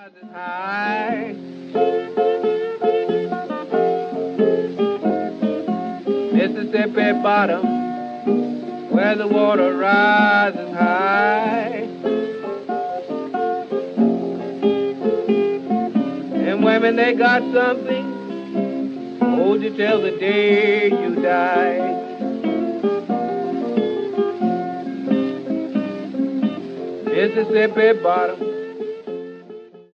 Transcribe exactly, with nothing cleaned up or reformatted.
rises high. Mississippi bottom, where the water rises high. And women, they got something, hold you till the day you die. Mississippi bottom,